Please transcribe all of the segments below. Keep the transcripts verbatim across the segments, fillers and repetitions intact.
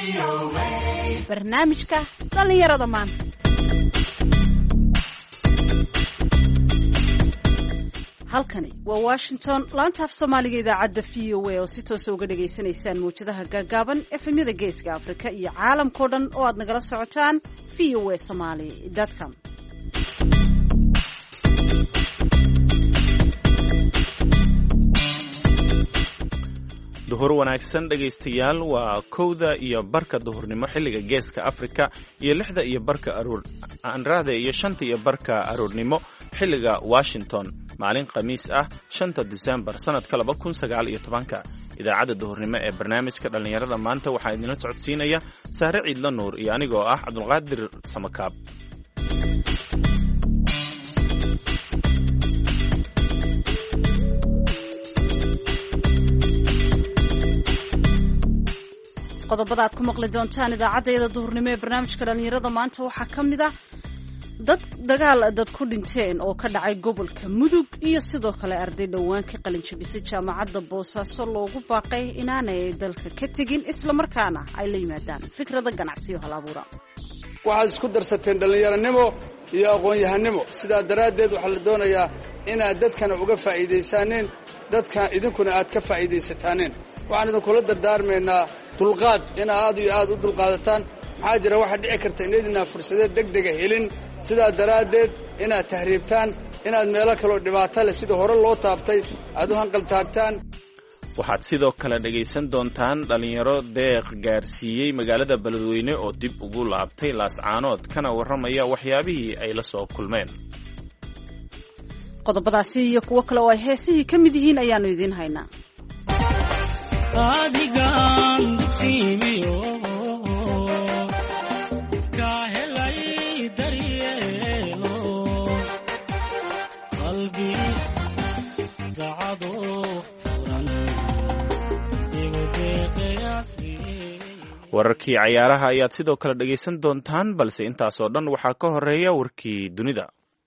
barnaamijka dhalinyarada maanta. halkani waa Washington, laanta af Soomaaliga idaacadda V O A oo si toos ah uga dhageysanaysaan muujadaha gaagaaban efemyada geeska Afrika iyo caalamkoo dhan oo aad nagala socotaan v o a somali dot com. duhur wanaagsan dhegaystayaal, waa kowda iyo barka duhurnimo xilliga geeska Afrika iyo lixda iyo barka aroor aanraada iyo shanta iyo barka aroornimo xilliga Washington. maalin khamiis ah shanta December sanadka laba kun sagaal iyo tobanka. idaacadda duhurnimo ee barnaamijka dhalinyarada maanta waxaa idinla socodsiinaya Saare Ciidla Nuur iyo anigoo ah Cabdulqaadir Samakaab. qodobada aad ku maqli doontaan idaacaddayada duhurnimo ee barnaamijka dhalinyarada maanta waxaa ka mid ah dad dagaal dad ku dhinteen oo ka dhacay gobolka Mudug iyo sidoo kale arday dhawaan ka qalin jabisay jaamacadda Boosaaso loogu baaqay inaanay dalka ka tegin isla markaana ay la yimaadaan fikrada ganacsi oo hal abuura. waxaad isku darsateen dhalinyaranimo iyo aqoon-yahanimo, sidaa daraaddeed waxaa la doonayaa inaad dadkana uga faa'iidaysaaneen, dadka idinkuna aad ka faa'iidaysataaneen. waxaan idinkula dardaarmaynaa dulqaad, inaad aad iyo aad u dulqaadataan. maxaa jira waxaa dhici karta inaydinaa fursadeed degdega helin, sidaa daraaddeed inaad tahriibtaan, inaad meelo kaloo dhibaato leh sida hore loo taabtay aad u hanqaltaagtaan. waxaad sidoo kale dhegaysan doontaan dhalinyaro deeq gaarsiiyey magaalada Beledweyne oo dib ugu laabtay Laascaanood kana warramaya waxyaabihii ay la soo kulmeen. qodobadaasi iyo kuwo kale oo ay heesihii ka mid yihiin ayaanu idiin haynaa. adigan dugsiimiyo ka helay daryeelo qalbi dacado furan igu deeqayasmi. wararkii cayaaraha ayaad sidoo kale dhegaysan doontaan, balse intaasoo dhan waxaa ka horeeya warkii dunida.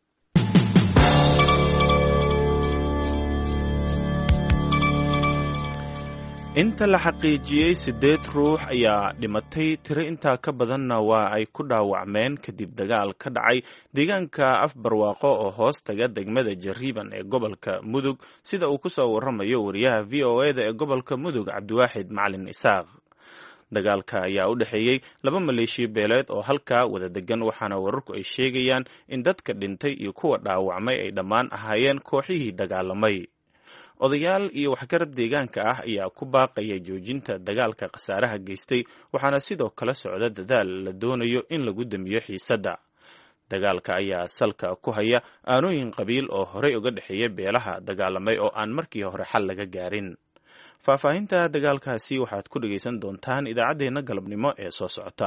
inta la xaqiijiyey siddeed ruux ayaa dhimatay, tiro intaa ka badanna waa ay ku dhaawacmeen kadib dagaal ka dhacay deegaanka Afbarwaaqo oo hoos taga degmada Jariiban ee gobolka Mudug, sida uu ku soo warramayo wariyaha V O A da ee gobolka Mudug Cabdiwaaxid Macalin Isaaq. dagaalka ayaa u dhexeeyey laba maleeshiya beeleed oo halkaa wada degan, waxaana wararku ay sheegayaan in dadka dhintay iyo kuwa dhaawacmay ay dhammaan ahaayeen kooxihii dagaalamay. odayaal iyo waxgarad deegaanka ah ayaa ku baaqaya joojinta dagaalka khasaaraha geystay, waxaana sidoo kale socda dadaal la doonayo in lagu damiyo xiisadda. dagaalka ayaa salka ku haya aanooyin qabiil oo horey uga dhexeeya beelaha dagaalamay oo aan markii hore xal laga gaarin. faahfaahinta dagaalkaasi waxaad ku dhegaysan doontaan idaacaddeenna galabnimo ee soo socota.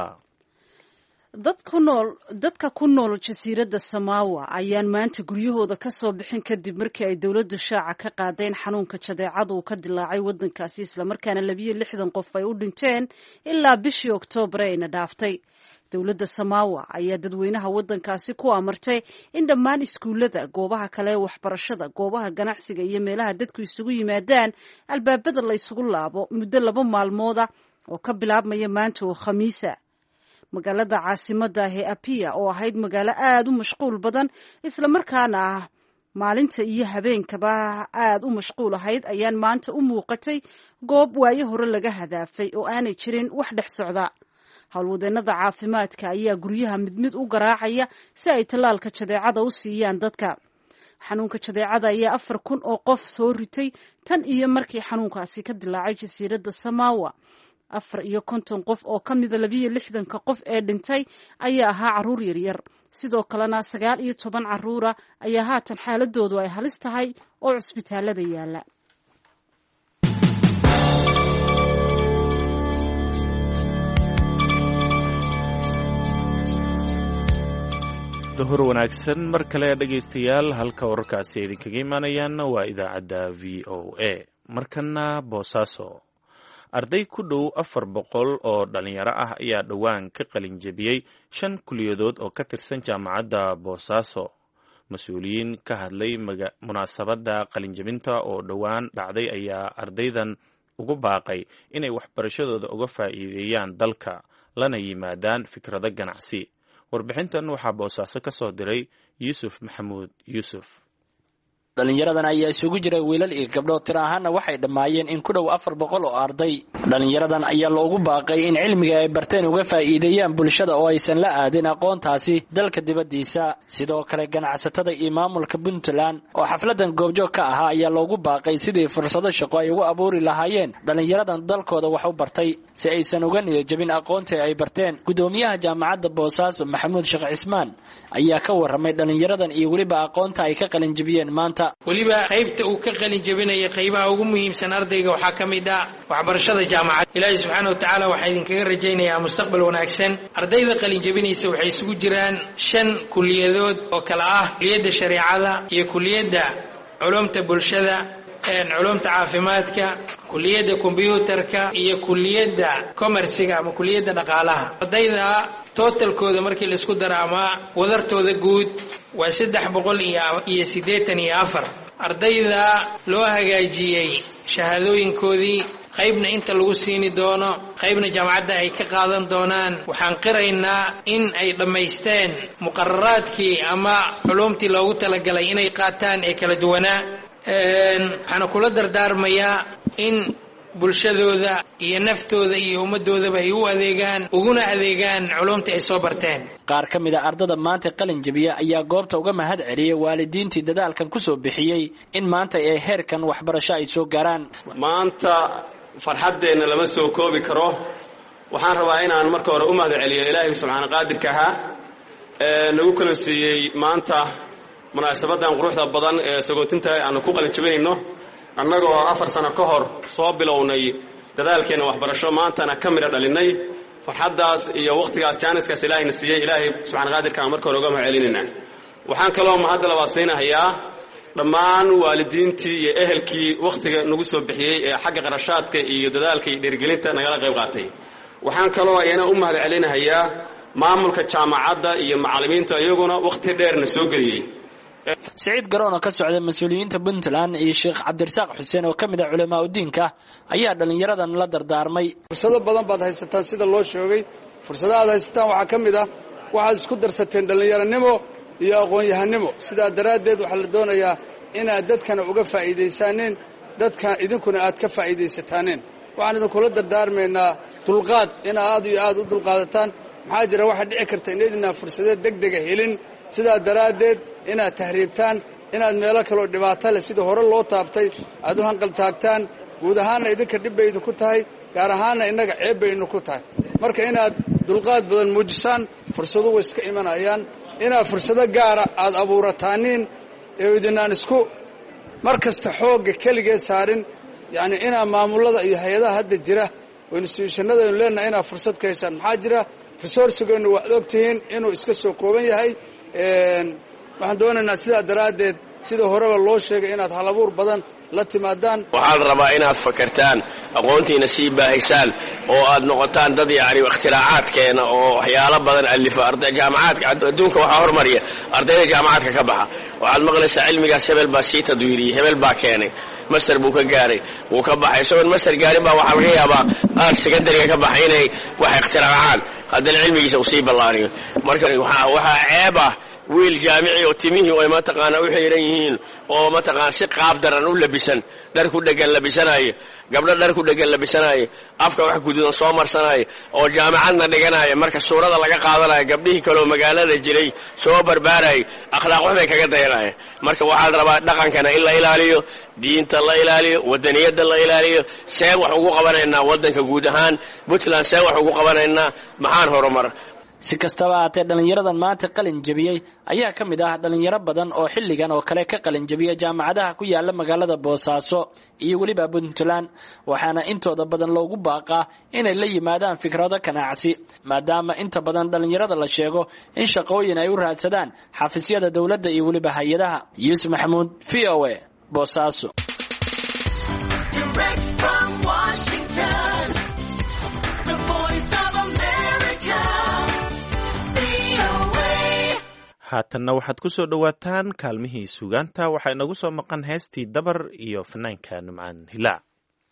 dad ku nool dadka ku nool jasiiradda Samaawa ayaan maanta guryahooda ka soo bixin kadib markii ay dawladdu shaaca ka qaadeen xanuunka jadeecada uu ka dilaacay waddankaasi, isla markaana labiyo lixdan qof ay u dhinteen ilaa bishii Oktoobar ayna dhaaftay. dawladda Samaawa ayaa dadweynaha waddankaasi ku amartay in dhammaan iskuullada, goobaha kale ee waxbarashada, goobaha ganacsiga iyo meelaha dadku isugu yimaadaan albaabada la isugu laabo muddo laba maalmooda oo ka bilaabmaya maanta oo Khamiisa. magaalada caasimadda ah ee Apia oo ahayd magaalo aad u mashquul badan isla markaana ah maalinta iyo habeenkaba aad u mashquul ahayd, ayaan maanta u muuqatay goob waayo hore laga hadaafay oo aanay jirin wax dhex socda. howlwadeennada caafimaadka ayaa guryaha mid mid u garaacaya si ay tallaalka jadeecada u siiyaan dadka. xanuunka jadeecada ayaa afar kun oo qof soo ritay tan iyo markii xanuunkaasi ka dilaacay jasiiradda Samaawa. afar iyo konton qof oo ka mida labiyo lixdanka qof ee dhintay ayaa ahaa carruur yaryar, sidoo kalena sagaal iyo toban carruura ayaa haatan xaaladoodu ay halis tahay oo cusbitaalada yaala. duhur wanaagsan mar kale dhegaystayaal, halka wararkaasi idinkaga imaanayaanna waa idaacadda V O A. markana Boosaaso, arday ku dhow afar boqol oo dhalinyaro ah ayaa dhowaan ka qalin jabiyey shan kuliyadood oo ka tirsan jaamacadda Boosaaso. mas-uuliyiin ka hadlay munaasabadda qalinjabinta oo dhowaan dhacday ayaa ardaydan ugu baaqay inay waxbarashadooda uga faa'iideeyaan dalka lana yimaadaan fikrado ganacsi. warbixintan waxaa boosaaso ka soo diray yuusuf maxamuud yuusuf. dhalinyaradan ayaa isugu jira wiilal iyo gabdho tiro ahaana waxay dhammaayeen in ku dhow afar boqol oo arday. dhalinyaradan ayaa loogu baaqay in cilmiga ay barteen uga faa'iideeyaan bulshada oo aysan la aadin aqoontaasi dalka dibaddiisa. sidoo kale ganacsatada iyo maamulka Puntland oo xafladan goobjoog ka ahaa ayaa loogu baaqay sidii fursado shaqo ay ugu abuuri lahaayeen dhalinyaradan dalkooda wax u bartay si aysan uga niyadjabin aqoontii ay barteen. gudoomiyaha jaamacadda Boosaaso Maxamuud Sheekh Cismaan ayaa ka warramay dhalinyaradan iyo weliba aqoonta ay ka qalin jabiyeen maanta. waliba qaybta uu ka qalin jabinaya qaybaha ugu muhiimsan ardayga waxaa ka mid ah waxbarashada jaamacadda. ilaahay subxaanahu wa tacaala waxaa idinkaga rajaynayaa mustaqbal wanaagsan. ardayda qalin jabinaysa waxay isugu jiraan shan kuliyadood oo kala ah kuliyadda shareecada iyo kuliyadda culumta bulshada, culumta caafimaadka, kuliyadda kombiyuutarka iyo kuliyadda komersiga ama kuliyadda dhaqaalaha. ardayda totalkooda markii la isku daro ama wadartooda guud waa saddex boqol iyo siddeetan iyo afar. ardayda loo hagaajiyey shahaadooyinkoodii qaybna inta lagu siini doono qaybna jaamacadda ay ka qaadan doonaan. waxaan qiraynaa in ay dhammaysteen muqararaadkii ama culumtii loogu talagalay inay qaataan ee kala duwanaa. waxaana kula dardaarmayaa in bulshadooda iyo naftooda iyo ummadoodaba ay u adeegaan uguna adeegaan culumta ay soo barteen. qaar ka mid a ardada maanta qalin jabiya ayaa goobta uga mahad celiyay waalidiintii dadaalkan ku soo bixiyey in maanta ay heerkan waxbarasho ay soo gaaraan. maanta farxaddeenna lama soo koobi karo. waxaan rabaa inaan marka hore u mahad celiyo ilaahay subxaana qaadirka ahaa ee nagu kala siiyey maanta munaasabadan quruxda badan ee sagootinta aanu ku qalin jabinayno annagoo afar sano ka hor soo bilownay dadaalkeena waxbarasho maantana ka midha dhalinay. farxaddaas iyo waqtigaas jaaniskaas ilaahayna siiyey ilaahay subxaana qaadirka aan marka hore uga mahad celinaynaa. waxaan kaloo mahadda labaad siinahayaa dhammaan waalidiintii iyo ehelkii wakhtiga nagu soo bixiyey ee xagga qarashaadka iyo dadaalka iyo dhiirigelinta nagala qayb qaatay. waxaan kaloo ayana u mahad celinahayaa maamulka jaamacadda iyo macallimiinta iyaguna wakhti dheerna soo geliyey. سعيد قرون oo ka socda mas'uuliyiinta Puntland iyo Sheekh Cabdirasaaq Xuseen oo kamid ah culamaa u diinka ayaa dhalinyaradan la dardaarmay. fursado badan baad haysataan sida loo sheegay. fursadaha aad haysataan waxaa ka mid ah waxaad isku darsateen dhalinyaranimo iyo aqoon-yahanimo. sidaa daraaddeed waxaa la doonayaa inaad dadkana uga faa'iidaysaaneen, dadka idinkuna aad ka faa'iidaysataaneen. waxaan idinkula dardaarmaynaa dulqaad inaad aad iyo aad u dulqaadataan. maxaa jira waxaa dhici karta inaydinaa fursadeed degdega helin. sidaa daraaddeed inaad tahriibtaan, inaad meelo kaloo dhibaato leh sida hore loo taabtay aad u hanqal taagtaan. guud ahaanna idinka dhib bay idinku tahay, gaar ahaanna innaga ceeb bay idinku tahay. marka inaad dulqaad badan muujisaan, fursadu way iska imanayaan. inaad fursado gaara aad abuurataaniin ee idinaan isku mar kasta xoogga keligee saarin. yacni inaad maamullada iyo hay-adaha hadda jira oo instituushanadaynu leennahay inaad fursad ka haysaan. maxaa jira resourcigeennu waad og tihiin inuu iska soo kooban yahay. waxaan doonaynaa sidaa daraaddeed sida horeba loo sheegay inaad halabuur badan la timaadaan. waxaad rabaa inaad fakartaan, aqoontiina sii baahisaan oo aad noqotaan dad yacni ikhtiraacadkeena oo waxyaalo badan alifa. arday jaamacaadka adduunka waxaa hormariya ardayda jaamacaadka ka baxa. waxaad maqlaysaa cilmigaas hebel baa sii tadwiiriyey, hebel baa keenay, master buu ka gaaray, wuu ka baxay. isagoon master gaarin baa waxaa laga yaabaa aad secondariga ka baxay inay wax ikhtiraacaan, haddana cilmigiisa uu sii ballaariyo. marka waxaa ceeb ah wiil jaamici oo timihii oo mataqaanaa u xiran yihiin oo mataqaana si qaab daran u labisan, dhar ku dhegan labisanaayo, gabdho dhar ku dhegan labisanaayo, afka wax guduudan soo marsanaayo oo jaamacadna dhiganaayo. marka suurada laga qaadanayo gabdhihii kaleoo magaalada jiray soo barbaarayay akhlaaq waxbay kaga dayanayeen. marka waxaad rabaa dhaqankana in la ilaaliyo, diinta la ilaaliyo, wadaniyadda la ilaaliyo. seen wax ugu qabanaynaa waddanka guud ahaan Puntland, seen wax ugu qabanaynaa maxaan horumar. si kastaba ahaatee dhalinyaradan maanta qalin jabiyey ayaa ka mid ah dhalinyaro badan oo xilligan oo kale ka qalin jabiya jaamacadaha ku yaala magaalada Boosaaso iyo weliba Puntland. waxaana intooda badan loogu baaqaa inay la yimaadaan fikrado ganacsi, maadaama inta badan dhalinyarada la sheego in shaqooyin ay u raadsadaan xafiisyada dowladda iyo weliba hay-adaha. Yuusuf Maxamuud, V O A, Boosaaso. haatanna waxaad ku soo dhowaataan kaalmihii sugaanta. waxaa inagu soo maqan heestii dabar iyo fanaanka Nimcaan Hilaac.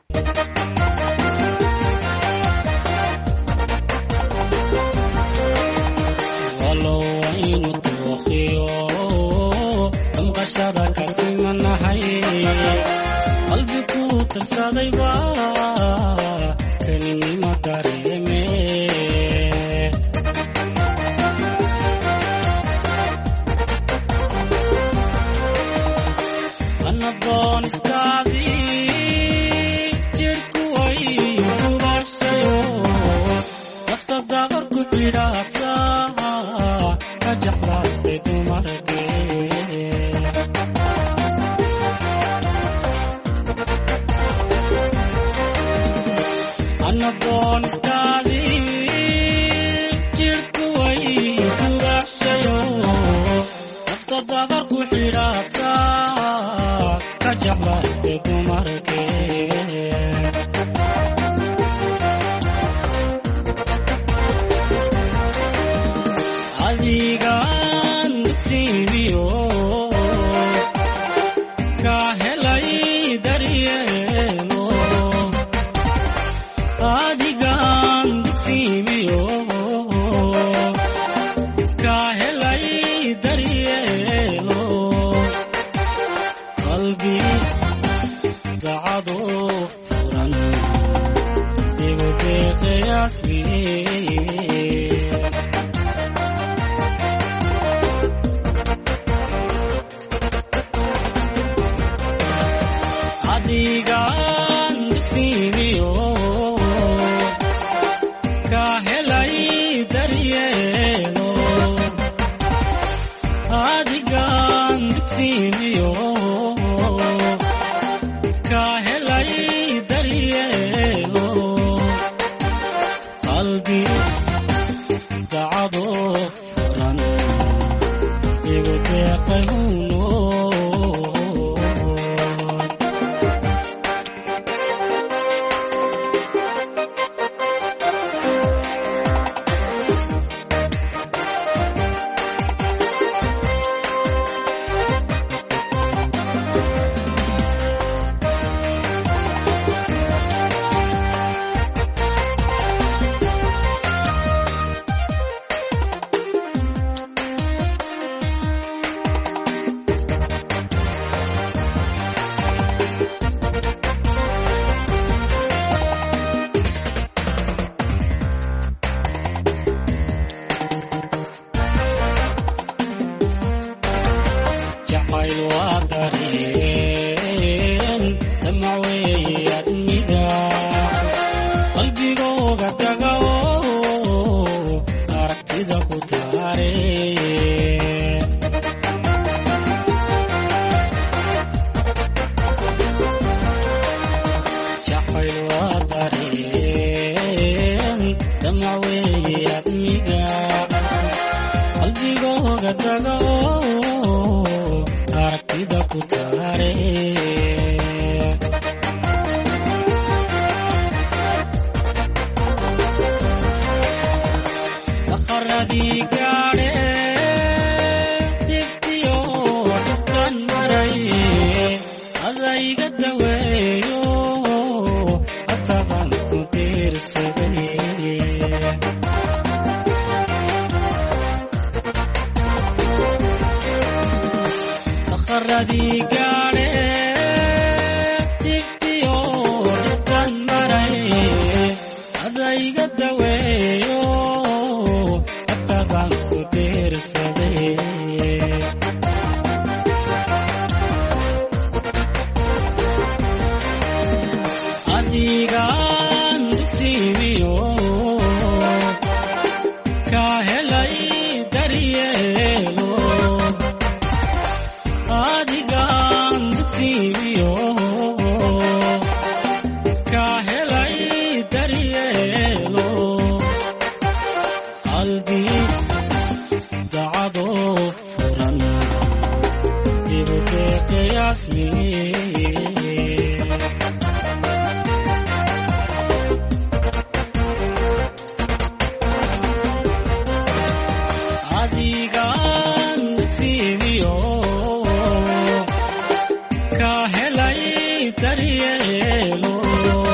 Ka helay daryeelo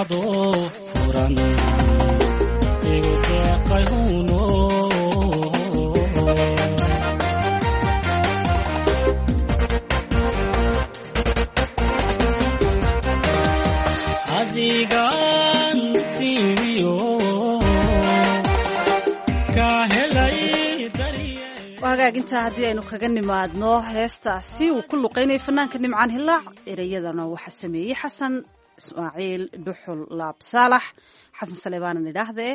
dacado furan igu deeqay huno adigan dugsiyo ka helay hagaagintaa haddii aynu kaga nimaadno heestaasi uu ku luqeynayay fanaanka nimcaan hilaac ereyadana waxaa sameeyey xasan ismaaciil dhuxul laab saalax xasan saleebaanan idhaahdee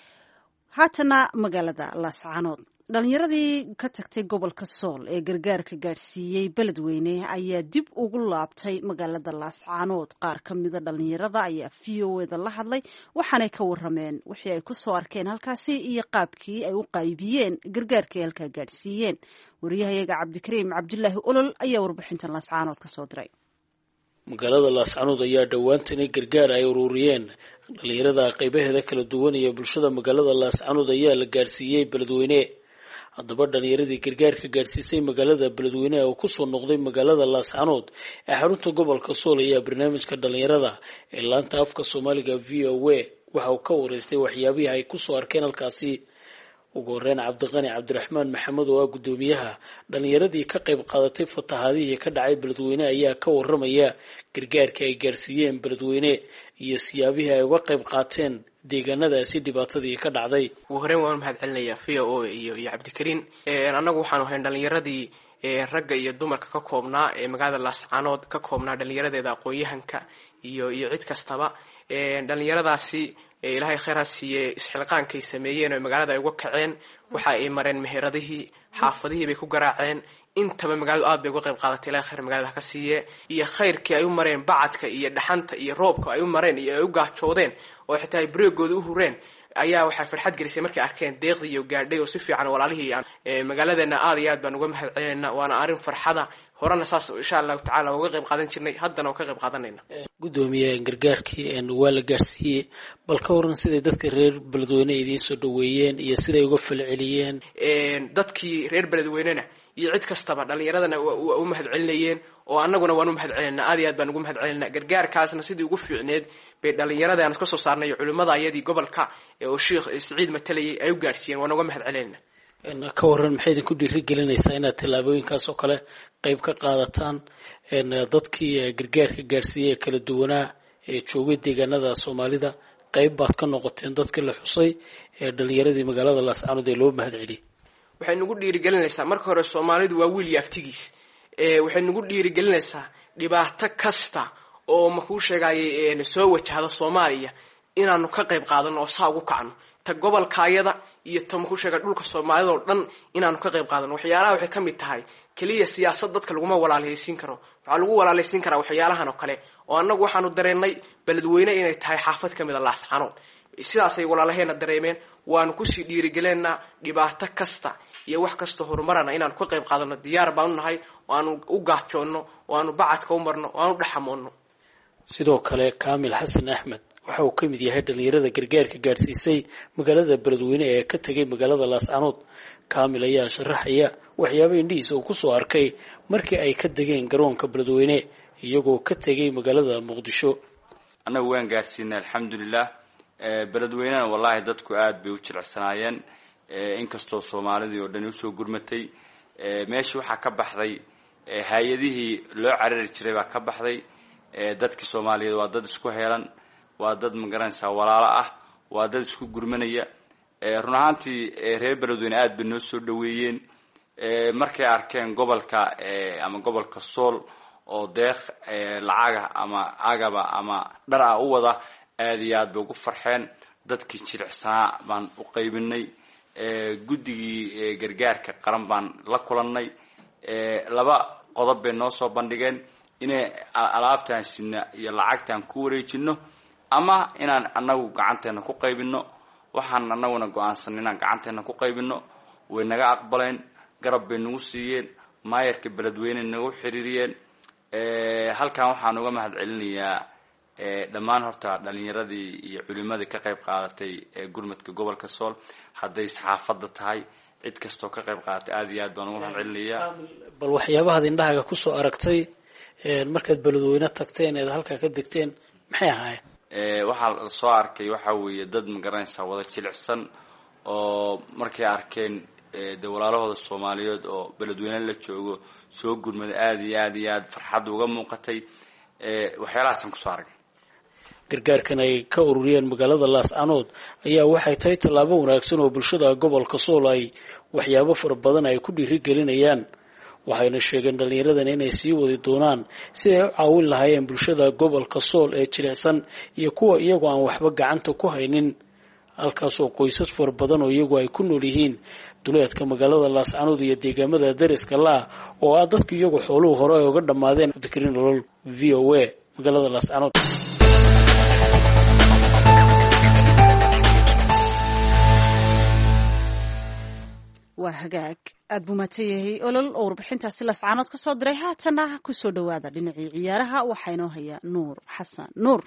haatana magaalada laascaanood dhalinyaradii ka tagtay gobolka sool ee gargaarka gaadhsiiyey beledweyne ayaa dib ugu laabtay magaalada laascaanood qaar ka mida dhalinyarada ayaa v o eda la hadlay waxaanay ka warameen wixii ay kusoo arkeen halkaasi iyo qaabkii ay u qaybiyeen gargaarka ay halkaa gaadhsiiyeen wariyahayaga cabdikariim cabdulaahi olol ayaa warbixintan laascaanood kasoo diray magaalada laascaanood ayaa dhowaantani gargaar ay ururiyeen dhalinyarada qaybaheeda kala duwan iyo bulshada magaalada laascaanood ayaa la gaadhsiiyey beledweyne haddaba dhalinyaradii gargaarka gaadhsiisay magaalada beledweyne oo kusoo noqday magaalada laascaanood ee xarunta gobolka sool ayaa barnaamijka dhalinyarada ee laanta afka soomaaliga v o a waxa uu ka wareystay waxyaabihii ay kusoo arkeen halkaasi ugu horeyn cabdiqani cabdiraxmaan maxamed oo ah guddoomiyaha dhalinyaradii ka qayb qaadatay fatahaadihii ka dhacay beledweyne ayaa ka waramaya gargaarka ay gaadhsiiyeen beledweyne iyo siyaabihii ay uga qayb qaateen deegaanadaasi dhibaatadii ka dhacday. ugu horeyn waan mahad celinayaa v o a iyo iyo cabdikariin annagu waxaanu ahayn dhalinyaradii ragga iyo dumarka ka koobnaa ee magaalada laascaanood ka koobnaa dhalinyaradeeda aqoon-yahanka iyo iyo cid kastaba dhalinyaradaasi ilaahay khayr ha siiye isxilqaankay sameeyeen oo magaalada ay uga kaceen waxa ay mareen meheradihii xaafadihii bay ku garaaceen intaba magaaladu aad bay uga qayb qaadatay ilaahay khayr magaalada ka siiye iyo khayrkii ay u mareen bacadka iyo dhaxanta iyo roobka ay u mareen iyo ay u gaajoodeen oo xitaa ay bareegooda u hureen ayaa waxay farxad gelisay markay arkeen deeqdii iyo gaadhay oo si fiican walaalihii aan magaaladeena aad iyo aad baan uga mahad celinaynaa waana arrin farxada horena saas insha allahu tacaala uga qayb qaadan jirnay haddana oo ka qayb qaadanayna guddoomiye gargaarkii waa la gaadhsiiyey bal ka waran siday dadka reer beledweyne idiin soo dhaweeyeen iyo siday uga falceliyeen dadkii reer beledweynena iyo cid kastaba dhalinyaradana waa u mahad celinayeen oo annaguna waan u mahad celinaa aad iyo aad baan ugu mahad celinaa gargaarkaasna sidii ugu fiicneed bay dhalinyarada aan iska soo saarnay culimada ayadii gobolka oo sheekh Saciid matalayay ay u gaarsiiyeen waan uga mahad celinaa ka waran maxay idinku dhiirigelinaysaa inaad tallaabooyinkaas oo kale qayb ka qaadataan dadkii gargaarka gaadhsiiyey kala duwanaa ee joogay deegaanada soomaalida qayb baad ka noqoteen dadkii la xusay ee dhalinyaradii magaalada laascaanood ee loo mahad celiyey waxay nagu dhiirigelinaysaa marka hore soomaalidu waa wiil yaaftigiis waxay nagu dhiirigelinaysaa dhibaato kasta oo makuu sheegayay soo wajahda Soomaaliya inaanu ka qayb qaadano oo saa ugu kacno ta gobolkaayada iyo ta makuu sheegay dhulka Soomaalida oo dhan inaanu ka qayb qaadano waxyaalaha waxay kamid tahay kaliya siyaasad dadka lagu ma walaaleysiin karo waxa lagu walaaleysiin karaa waxyaalahan oo kale oo annagu waxaanu dareenay beledweyne inay tahay xaafad kamid ah Laascaanood sidaas ay walaalaheena dareemeen waanu ku sii dhiirigelinaa dhibaato kasta iyo wax kasta horumarana inaan ka qayb qaadano diyaar baan nahay oo aanu u gaajoono oo aanu bacadka u marno oo aanu dhaxamoonno sidoo kale Kaamil Xasan Axmed waxa uu kamid yahay dhalinyarada gargaarka gaarsiisay magaalada beledweyne ee ka tagay magaalada Laascaanood Kaamil ayaa sharaxaya waxyaabaha indhihiisa uu ku soo arkay markii ay ka dageen garoonka beledweyne iyagoo ka tagay magaalada Muqdisho anagu waan gaarsiinay alxamdulillah beledweynena wallahi dadku aad bay u jilcsanaayeen inkastoo Soomaalidii oo dhan u soo gurmatay meeshii waxa ka baxday hay'adihii loo carari jiray baa ka baxday dadkii Soomaaliyeed waa dad isku heelan waa dad magaranaysa walaalo ah waa dad isku gurmanaya run ahaantii reer beledweyne aad bay noo soo dhaweeyeen markay arkeen gobolka ama gobolka Sool oo deeq lacaga ama agaba ama dhar ah u wada aad iyo aad bay ugu farxeen dadkii jilicsanaa baan u qaybinay guddigii gargaarka qaran baan la kulannay laba qodob bay noo soo bandhigeen inay alaabtaan sidna iyo lacagtaan ku wareejino ama inaan annagu gacanteena ku qaybino waxaan annaguna go'aansan inaan gacanteena ku qaybino way naga aqbaleen garab bay nagu siiyeen maayarka beledweyne nagu xiriiriyeen halkan waxaan uga mahad celinayaa dhammaan horta dhalinyaradii iyo culimadii ka qayb qaadatay gurmadka gobolka Sool haday saxaafada tahay cid kasto ka qayb qaadatay aad iyo aad baan ugu mahad celinayaa bal waxyaabaha indhahaaga ku soo aragtay markaad beledweyne tagteen ee halka ka degteen maxay ahaayeen waxaa la soo arkay waxa weeye dad magaranaysaa wada jilicsan oo markay arkeen de walaalahooda soomaaliyeed oo beledweyne la joogo soo gurmada aada iyo aada iyo aada farxad uga muuqatay waxyaalahaasaan kusoo aragay gargaarkan ay ka ururiyeen magaalada laascanood ayaa waxay tahay tallaabo wanaagsan oo bulshada gobolka sool ay waxyaabo fara badan ay ku dhiirigelinayaan waxayna sheegeen dhallinyaradan inay sii wadi doonaan si ay u caawin lahaayeen bulshada gobolka sool ee jilicsan iyo kuwa iyagoo aan waxba gacanta ku haynin halkaasoo qoysas fara badan oo iyagu ay ku nool yihiin duleedka magaalada laascanood iyo deegaamada dariska la-ah oo ah dadku iyagu xooluhu hore ay uga dhammaadeen cabdikariin nolol v o a magaalada laascanood. waa hagaag aada buu mahadsan yahay olol oo warbixintaasi laascanood ka soo diray haatana kusoo dhawaada dhinacii ciyaaraha waxaa inoo haya nuur xasan nuur.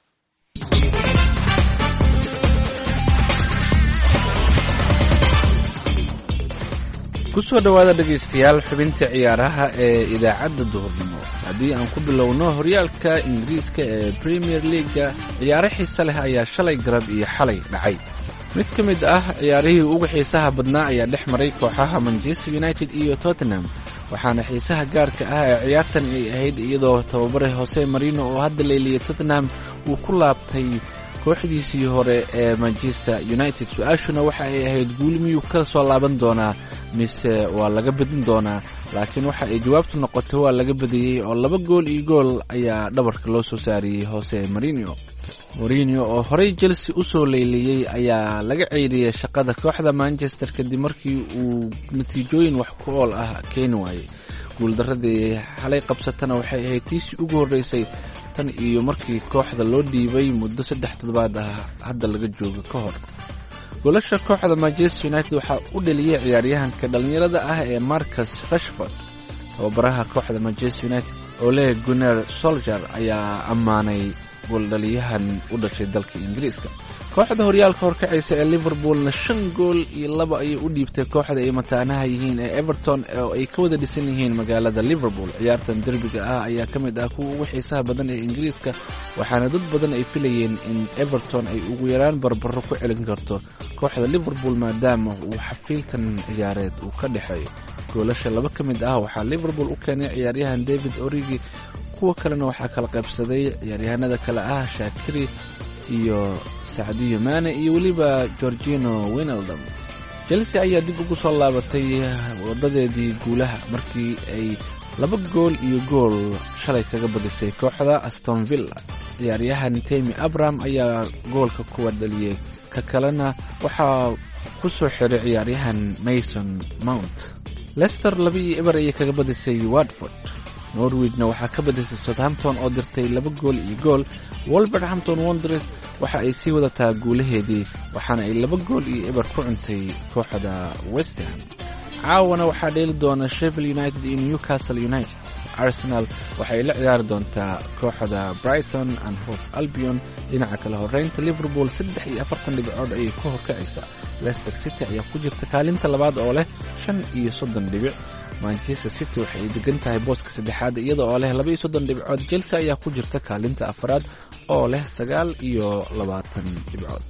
kusoo dhawaada dhegaystayaal xubinta ciyaaraha ee idaacadda duhurnimo haddii aan ku bilowno horyaalka ingiriiska ee premier leaga ciyaaro xiise leh ayaa shalay garab iyo xalay dhacay. mid ka mid ah ciyaarihii ugu xiisaha badnaa ayaa dhex maray kooxaha manchester united iyo tottenham waxaana xiisaha gaarka ah ee ciyaartan ay ahayd iyadoo tababare hose marino oo hadda leeliyay tottenham uu ku laabtay kooxdiisii hore ee manchester united. su-aashuna waxa ay ahayd guul miyuu ka soo laaban doonaa mise waa laga badin doonaa, laakiin waxa ay jawaabtu noqotay waa laga badiyey oo laba gool iyo gool ayaa dhabarka loo soo saariyey hose marino. Mourinho oo horey Chelsea u soo leyliyay ayaa laga ceyriyay shaqada kooxda Manchester kadib markii uu natiijooyin wax ku ool ah keeni waayay. guuldaradii xalay qabsatana waxay ahayd tiisii ugu horeysay tan iyo markii kooxda loo dhiibay muddo saddex toddobaad ah hadda laga joogo ka hor. goolasha kooxda Manchester United waxaa u dhaliyay ciyaaryahanka dhalinyarada ah ee Marcus Rashford. tababaraha kooxda Manchester United Ole Gunnar Solskjaer ayaa ammaanay gooldhaliyahan u dhashay dalka Ingiriiska. kooxda horyaalka horkacaysa ee Liverpoolna shan gool iyo laba ayay u dhiibtay kooxda ay mataanaha yihiin ee Everton oo ay ka wada dhisan yihiin magaalada Liverpool. ciyaartan derbiga ah ayaa ka mid ah kuwa ugu xiisaha badan ee Ingiriiska waxaana dad badan ay filayeen in Everton ay ugu yaraan barbaro ku celin karto kooxda Liverpool maadaama uu xafiiltan ciyaareed uu ka dhexeeyo. goolasha laba ka mid ah waxaa Liverpool u keenay ciyaaryahan David Origi, kuwa kalena waxaa kala qaybsaday ciyaaryahanada kale ah Shaqiri iyo Sadio Mane iyo waliba Georgino Wijnaldum. Chelsea ayaa dib ugu soo laabatay wadadeedii guulaha markii ay laba gool iyo gool shalay kaga badisay kooxda Aston Villa. ciyaaryahan Tammy Abraham ayaa goolka kuwa dhaliyay, ka kalena waxaa ku soo xiray ciyaaryahan Mason Mount. Leicester laba iyo eber ayay kaga badisay Watford. Norwich-na waxaa ka badisay Southampton oo dirtay laba gool iyo gool. Wolverhampton Wanderers waxa ay sii wadataa guulaheedii waxaana ay laba gool iyo eber ku cuntay kooxda West Ham. caawana waxaa dheeli doona Sheffield United iyo Newcastle United. Arsenal waxay la ciyaari doontaa kooxda Brighton and Hove Albion. dhinaca kale horeynta Liverpool saddex iyo afartan dhibcood ayay ka horkacaysaa. Leicester City ayaa ku jirta kaalinta labaad oo leh shan iyo soddon dhibic. Manchester City waxay degan tahay booska saddexaad iyada oo leh laba iyo soddon dhibcood. Chelsea ayaa ku jirta kaalinta afraad oo leh sagaal iyo labaatan dhibcood.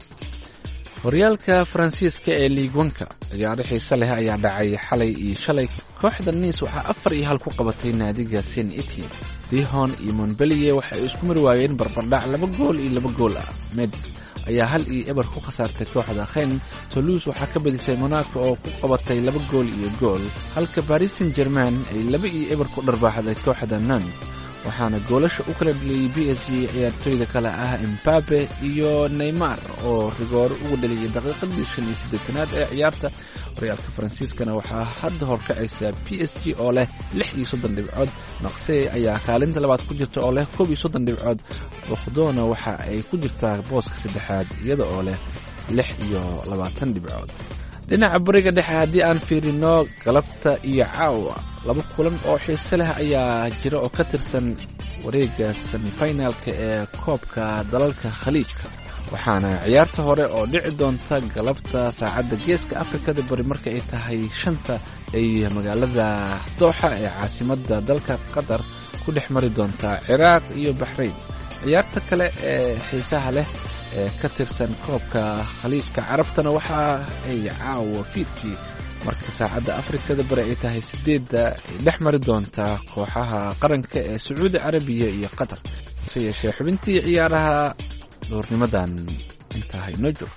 horyaalka Faransiiska ee Ligue one-ka ciyaaro xiiso leh ayaa dhacay xalay iyo shalay. kooxda Nice waxaa afar iyo hal ku qabatay naadiga Saint Etienne. Dijon iyo Montpellier waxay isku mari waayeen barbardhac laba gool iyo laba gool ah. Metz ayaa hal iyo eber ku khasaartay kooxda Rennes. Toulouse waxaa ka badisay Monaco oo ku qabatay laba gool iyo gool, halka Paris Saint-Germain ay laba iyo eber ku dharbaaxday kooxda Nantes. waxaana goolasha u kala dhaliyay B S G ciyaartooyda kale ah Mbappe iyo Neymar oo rigoor ugu dhaliyay daqiiqadii shan iyo siddeetanaad ee ciyaarta. horyaalka Faransiiskana waxaa hadda horkacaysa P S G oo leh lix iyo soddon dhibcood. Marseille ayaa kaalinta labaad ku jirta oo leh koob iyo soddon dhibcood. Bordeaux waxa ay ku jirtaa booska saddexaad iyada oo leh lix iyo labaatan dhibcood. dhinaca bariga dhexe haddii aan fiirino galabta iyo caawa laba kulan oo xiiso leh ayaa jira oo ka tirsan wareega semifinalka ee koobka dalalka khaliijka. waxaana ciyaarta hore oo dhici doonta galabta saacadda geeska Afrikada bari marka ay tahay shanta ay magaalada Doha ee caasimadda dalka Qatar ku dhex mari doontaa ciraaq iyo baxrayn. ciyaarta kale ee xiisaha leh ee ka tirsan koobka khaliijka carabtana waxa ay caawa fiidkii marka saacadda afrikada bari ay tahay sideedda ay dhex mari doontaa kooxaha qaranka ee sacuudi carabiya iyo qatar. hase yeeshee xubintii ciyaaraha duhurnimadan intaa inoo joogto.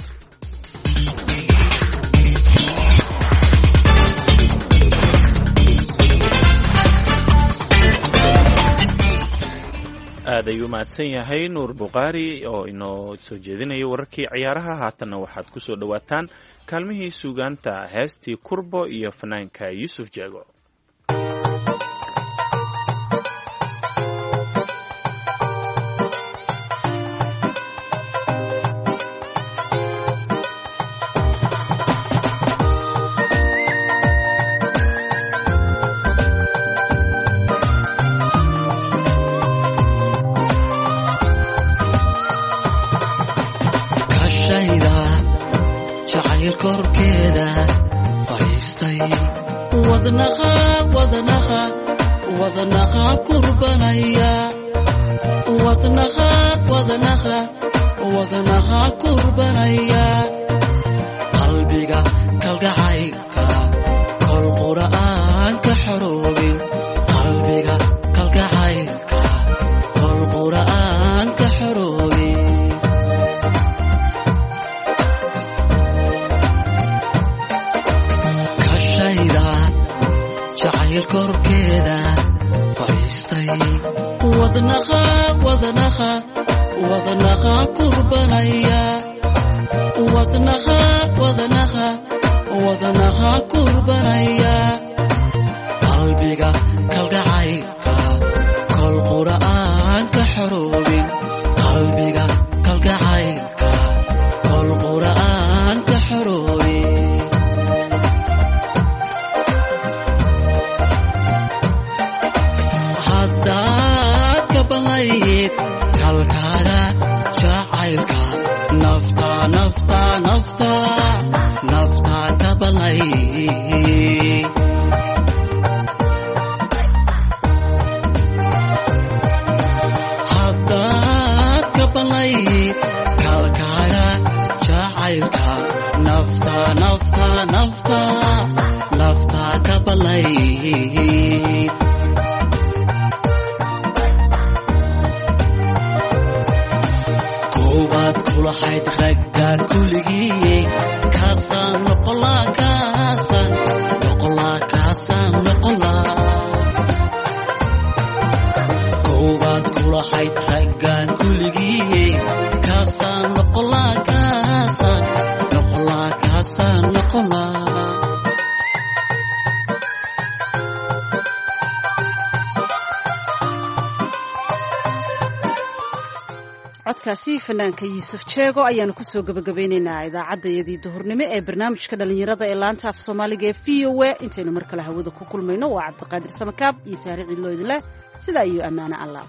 aad ayuu mahadsan yahay nuur bukhaari oo inoo soo jeedinaya wararkii ciyaaraha. haatanna waxaad ku soo dhowaataan kaalmihii suugaanta heestii kurbo iyo fanaanka yuusuf jeego. korkeeda fariistay wadnaha wadnaha wadnaha kurbanaya wadnaha wadnaha wadnaha kurbanaya qalbiga kalgacaylka kol qur'aan ka xoroobin qalbiga kalgacaylka kol qur'aan ka xoroobin jacayl korkeeda fariistay wadnaha wadnaha wadnaha kurbanaya wadnaha wadnaha wadnaha kurbanaya qalbiga kalgacaylka kol qur'aan ka xoroobin qalbiga kalgacaylka kol qur'aan ka xoroobin kalkaaga jacaylka nafta nafta nafta nafta kabalay haddaad kabalay kalkaaga jacaylka nafta nafta nafta nafta kabalay waad kulahayd raggaan kuligii kaasaan noqolaa kaasaan noqolaa kaasaan noqolaa koowaad kulahayd raggaan kuligii kaasaan noqolaa kaasaan noqolaa kaasaan noqolaa codkaasi fanaanka yuusuf jeego ayaanu kusoo gabagabeynaynaa idaacaddayadii duhurnimo ee barnaamijka dhallinyarada ee laanta af soomaaliga ee v o a intaynu mar kale hawada ku kulmayno waa cabdiqaadir samakaab iyo saari ciidloo idinleh sidaa iyo ammaano allah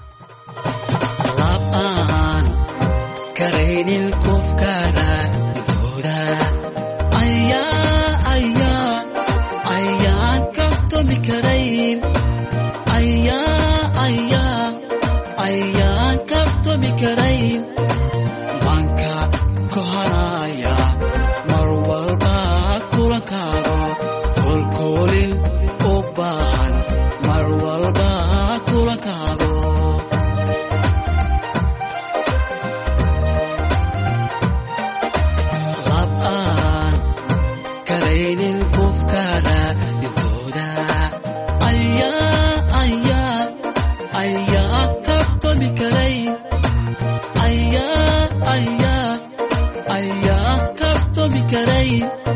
labaan karaynin kufkara intooda ayaa ayaa ayaan kabtomi karayn ayaa ayaa ayaan kabtomi karayn manka kohanaya mar walba kulankaago kolkoolin u baahan mar walba kulankaago labaan karaynin kufkara intooda ayaa ayaa ayaa kabtomi karayn ayaa ayaa ayaa kabtomi karayn